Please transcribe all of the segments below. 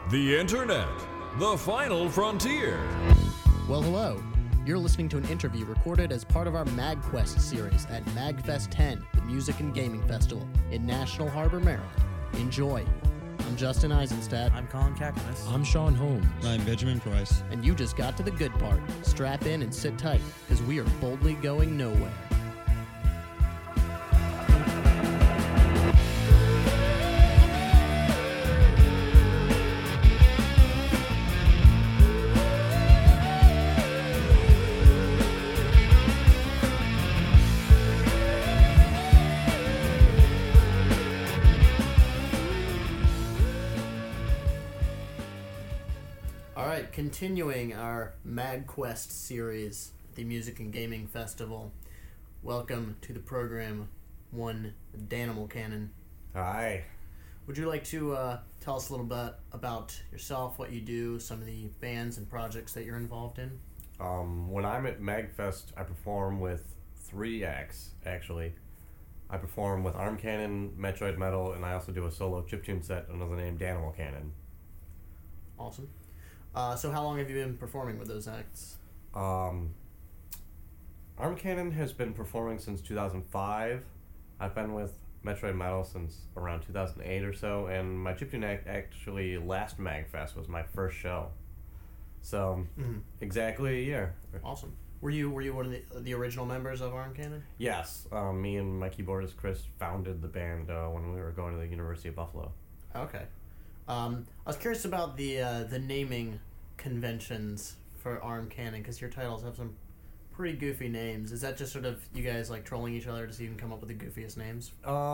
The Internet, the final frontier. Well, hello. You're listening to an interview recorded as part of our MagQuest series at MagFest 10, the Music and Gaming Festival in National Harbor, Maryland. Enjoy. I'm Justin Eisenstadt. I'm Colin Kakanis. I'm Sean Holmes. I'm Benjamin Price. And you just got to the good part. Strap in and sit tight, because we are boldly going nowhere. Continuing our MagQuest series, the Music and Gaming Festival. Welcome to the program, one Danimal Cannon. Hi. Would you like to tell us a little bit about yourself, what you do, some of the bands and projects that you're involved in? When I'm at MagFest, I perform with 3 acts, actually. I perform with Arm Cannon, Metroid Metal, and I also do a solo chiptune set under the name Danimal Cannon. Awesome. So how long have you been performing with those acts? Arm Cannon has been performing since 2005. I've been with Metroid Metal since around 2008 or so, and my chiptune act actually last MagFest was my first show. So, exactly a year. Awesome. Were you one of the original members of Arm Cannon? Yes. Me and my keyboardist Chris founded the band when we were going to the University of Buffalo. Okay. I was curious about the naming conventions for Arm Cannon, because your titles have some pretty goofy names. Is that just sort of you guys like trolling each other to see who can come up with the goofiest names?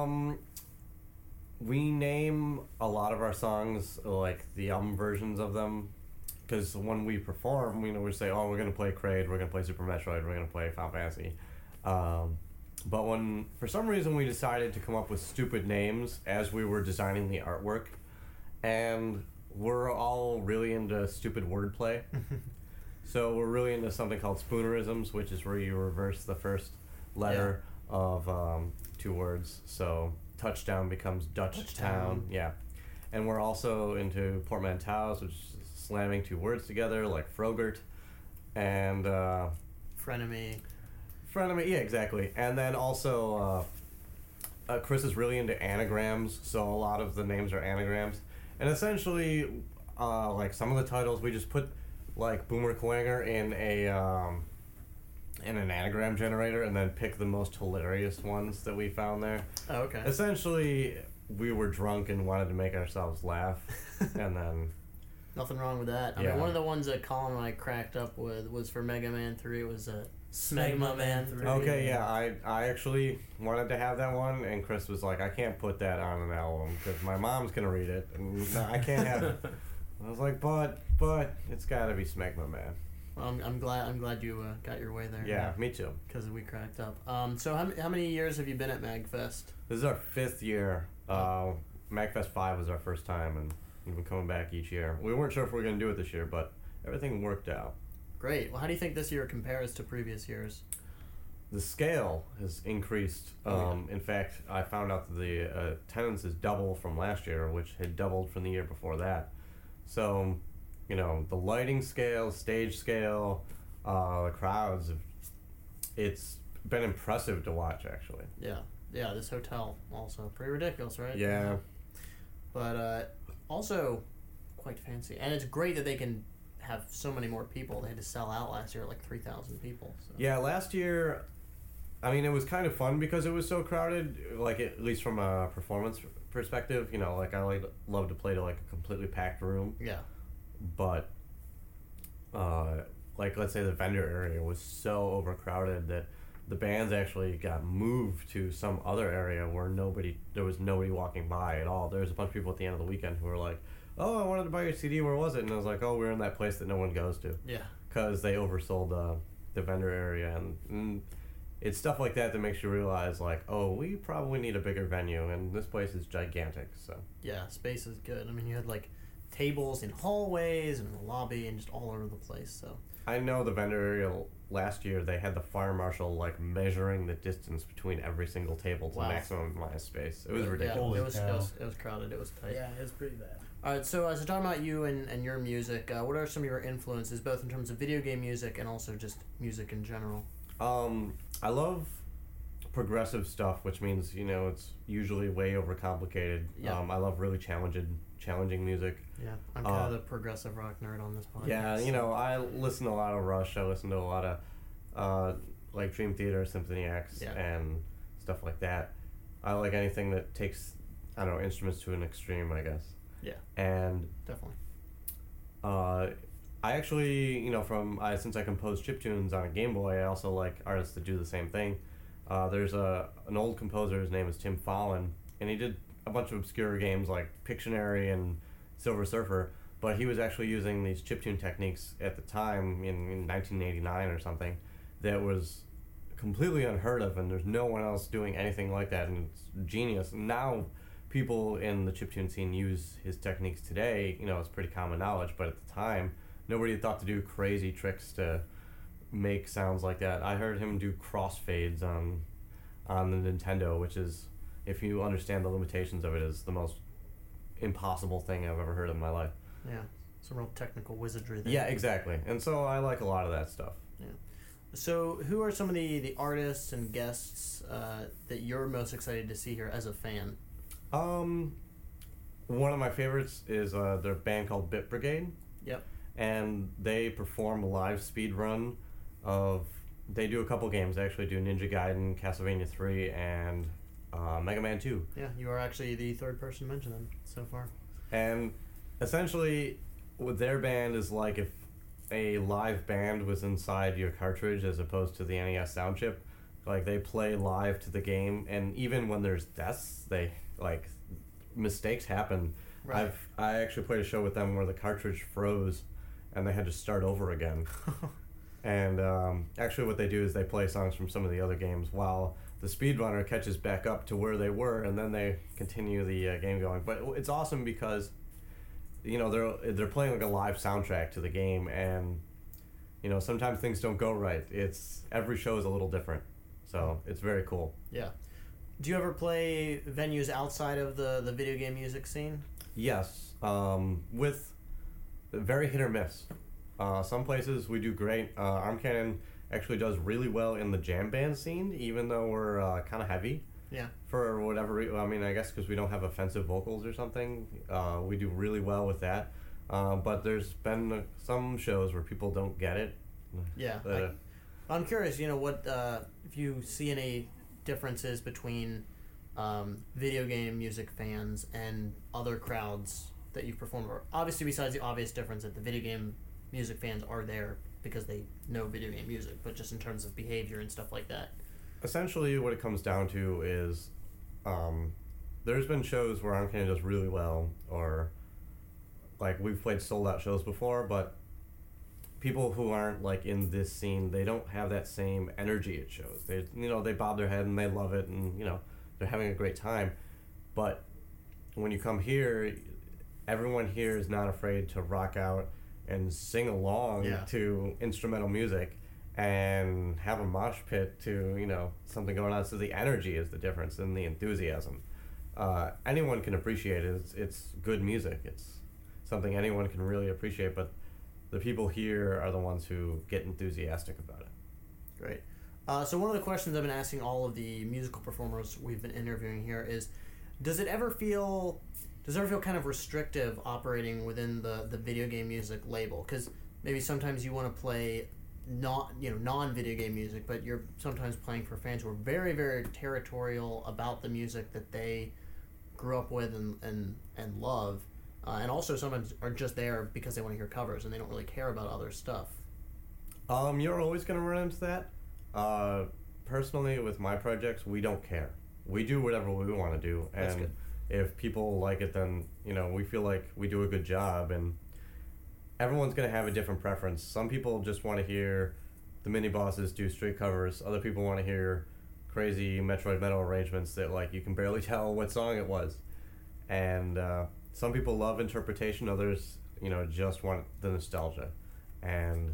We name a lot of our songs like the album versions of them, because when we perform, we say, oh, we're going to play Kraid, we're going to play Super Metroid, we're going to play Final Fantasy. But when, for some reason, we decided to come up with stupid names as we were designing the artwork, and we're all really into stupid wordplay. So we're really into something called spoonerisms, which is where you reverse the first letter of 2 words. So touchdown becomes Dutch town. Yeah. And we're also into portmanteaus, which is slamming 2 words together, like Frogurt. And Frenemy, yeah, exactly. And then also Chris is really into anagrams, so a lot of the names are anagrams. And essentially, like some of the titles, we just put like Boomer Kuwanger in an anagram generator, and then pick the most hilarious ones that we found there. Oh, okay. Essentially, we were drunk and wanted to make ourselves laugh, and then nothing wrong with that. I mean, one of the ones that Colin and I cracked up with was for Mega Man 3. It was Smegma Man 3. Okay, yeah, I actually wanted to have that one, and Chris was like, I can't put that on an album because my mom's gonna read it, and no, I can't have it. I was like, but it's gotta be Smegma Man. Well, I'm glad you got your way there. Yeah, me too. Because we cracked up. So how many years have you been at MagFest? This is our 5th year. MagFest 5 was our first time, and we've been coming back each year. We weren't sure if we were gonna do it this year, but everything worked out. Great. Well, how do you think this year compares to previous years? The scale has increased. In fact, I found out that the attendance is double from last year, which had doubled from the year before that. So, the lighting scale, stage scale, the crowds, it's been impressive to watch, actually. Yeah, this hotel also. Pretty ridiculous, right? Yeah. But also quite fancy. And it's great that they can have so many more people. They had to sell out last year, like 3,000 people. So. Yeah, last year, I mean, it was kind of fun because it was so crowded, like at least from a performance perspective. Like I love to play to like a completely packed room. Yeah. But, like let's say the vendor area was so overcrowded that the bands actually got moved to some other area where there was nobody walking by at all. There was a bunch of people at the end of the weekend who were like, oh, I wanted to buy your CD, where was it? And I was like, oh, we're in that place that no one goes to. Yeah. Because they oversold the vendor area. And it's stuff like that makes you realize, like, oh, we probably need a bigger venue, and this place is gigantic, so. Yeah, space is good. I mean, you had, like, tables in hallways and in the lobby and just all over the place, so. I know the vendor area last year, they had the fire marshal, like, measuring the distance between every single table to maximize space. It was ridiculous. Yeah, it was crowded. It was tight. Yeah, it was pretty bad. All right, so talking about you and your music, what are some of your influences, both in terms of video game music and also just music in general? I love progressive stuff, which means it's usually way overcomplicated. Yeah. I love really challenging music. Yeah, I'm kind of the progressive rock nerd on this podcast. Yeah, I listen to a lot of Rush. I listen to a lot of like Dream Theater, Symphony X, and stuff like that. I like anything that takes instruments to an extreme, I guess. Yeah, and definitely. I actually, since I compose chiptunes on a Game Boy, I also like artists that do the same thing. There's an old composer, his name is Tim Fallon, and he did a bunch of obscure games like Pictionary and Silver Surfer, but he was actually using these chiptune techniques at the time in 1989 or something that was completely unheard of, and there's no one else doing anything like that, and it's genius. And now people in the chiptune scene use his techniques today. It's pretty common knowledge, but at the time, nobody had thought to do crazy tricks to make sounds like that. I heard him do crossfades on the Nintendo, which is, if you understand the limitations of it, is the most impossible thing I've ever heard in my life. Yeah, some real technical wizardry there. Yeah, exactly. And so I like a lot of that stuff. Yeah. So who are some of the artists and guests that you're most excited to see here as a fan? One of my favorites is their band called Bit Brigade. Yep. And they perform a live speed run of... They do a couple games. They actually do Ninja Gaiden, Castlevania 3, and Mega Man 2. Yeah, you are actually the third person to mention them so far. And essentially, what their band is like if a live band was inside your cartridge as opposed to the NES sound chip. Like, they play live to the game, and even when there's deaths, mistakes happen. Right. I actually played a show with them where the cartridge froze, and they had to start over again. And actually what they do is they play songs from some of the other games while the speedrunner catches back up to where they were, and then they continue the game going. But it's awesome because they're playing like a live soundtrack to the game, and sometimes things don't go right. Every show is a little different, so it's very cool. Yeah. Do you ever play venues outside of the video game music scene? Yes, with very hit or miss. Some places we do great. Arm Cannon actually does really well in the jam band scene, even though we're kind of heavy. Yeah. For whatever reason. I mean, I guess because we don't have offensive vocals or something. We do really well with that. But there's been some shows where people don't get it. Yeah. I'm curious, what if you see any differences between video game music fans and other crowds that you've performed for? Obviously, besides the obvious difference that the video game music fans are there because they know video game music, but just in terms of behavior and stuff like that. Essentially, what it comes down to is there's been shows where Arm Cannon does really well, or like we've played sold out shows before, but people who aren't like in this scene, they don't have that same energy at shows. They bob their head and they love it, and they're having a great time. But when you come here, everyone here is not afraid to rock out and sing along to instrumental music and have a mosh pit to something going on. So the energy is the difference and the enthusiasm. Anyone can appreciate it. It's good music. It's something anyone can really appreciate, but the people here are the ones who get enthusiastic about it. Great. So one of the questions I've been asking all of the musical performers we've been interviewing here is, does it ever feel kind of restrictive operating within the video game music label? Because maybe sometimes you want to play non-video game music, but you're sometimes playing for fans who are very, very territorial about the music that they grew up with and love, and also sometimes are just there because they want to hear covers and they don't really care about other stuff. You're always going to run into that. Personally, with my projects, we don't care. We do whatever we want to do, and that's good. If people like it, then we feel like we do a good job, and everyone's going to have a different preference. Some people just want to hear the mini bosses do straight covers. Other people want to hear crazy Metroid metal arrangements that you can barely tell what song it was. And some people love interpretation. Others just want the nostalgia. And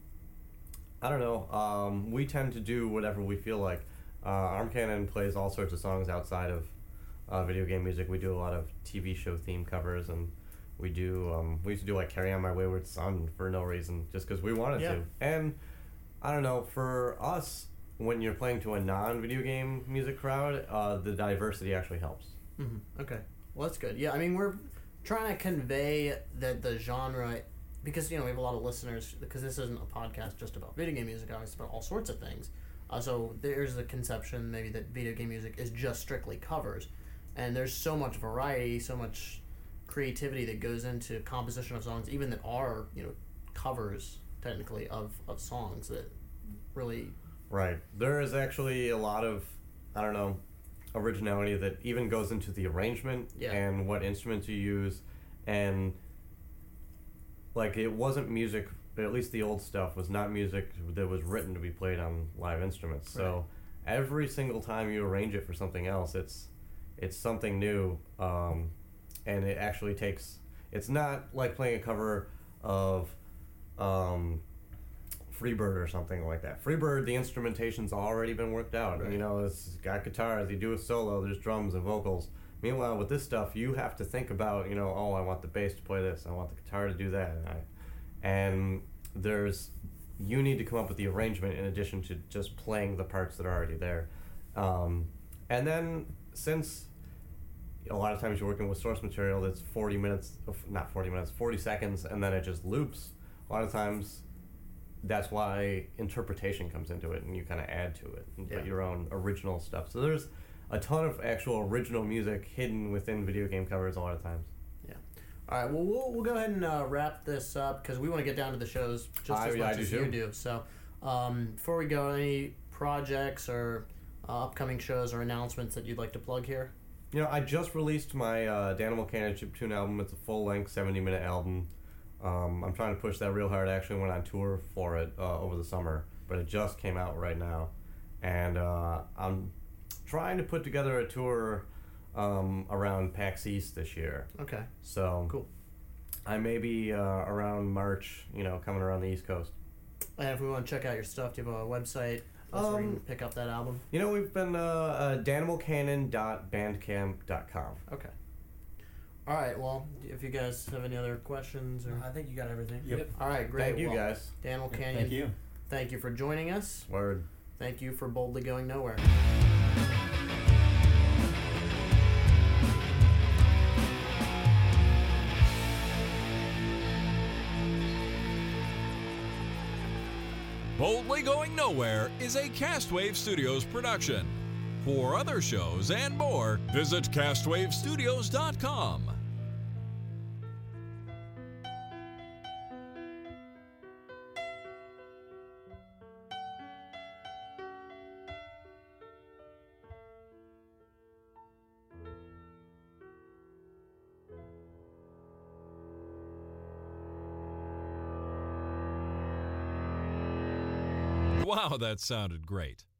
I don't know. We tend to do whatever we feel like. Arm Cannon plays all sorts of songs outside of video game music. We do a lot of TV show theme covers and We used to do like "Carry On My Wayward Son" for no reason, just because we wanted Yeah. to. And I don't know, for us, when you're playing to a non-video game music crowd, the diversity actually helps. Okay, well that's good. Yeah, I mean we're trying to convey that the genre, because we have a lot of listeners, because this isn't a podcast just about video game music, it's about all sorts of things. So there's the conception maybe that video game music is just strictly covers, and there's so much variety, so much creativity that goes into composition of songs, even that are covers technically of songs that really. Right. There is actually a lot of, I don't know, originality that even goes into the arrangement and what instruments you use. And, like, it wasn't music, at least the old stuff was not music that was written to be played on live instruments. So every single time you arrange it for something else, it's something new. And it actually takes, it's not like playing a cover of Freebird or something like that. Freebird, the instrumentation's already been worked out. Right. It's got guitars, you do a solo, there's drums and vocals. Meanwhile, with this stuff, you have to think about, oh, I want the bass to play this, I want the guitar to do that. And you need to come up with the arrangement in addition to just playing the parts that are already there. And then, since a lot of times you're working with source material that's 40 seconds, and then it just loops, a lot of times that's why interpretation comes into it, and you kind of add to it and put your own original stuff. So there's a ton of actual original music hidden within video game covers a lot of times. Yeah. All right. Well, we'll go ahead and wrap this up because we want to get down to the shows just as much as you do. So before we go, any projects or upcoming shows or announcements that you'd like to plug here? I just released my Danimal Cannon chiptune album. It's a full-length 70-minute album. I'm trying to push that real hard. I actually went on tour for it over the summer, but it just came out right now. And I'm trying to put together a tour around PAX East this year. Okay. So cool. I may be around March, coming around the East Coast. And if we want to check out your stuff, do you have a website where we can pick up that album? We've been danimalcannon.bandcamp.com. Okay. All right, well, if you guys have any other questions or... I think you got everything. Yep. All right, great. Thank you, guys. Danimal Canyon. Thank you. Thank you for joining us. Word. Thank you for boldly going nowhere. Boldly Going Nowhere is a Castwave Studios production. For other shows and more, visit castwavestudios.com. Wow, that sounded great.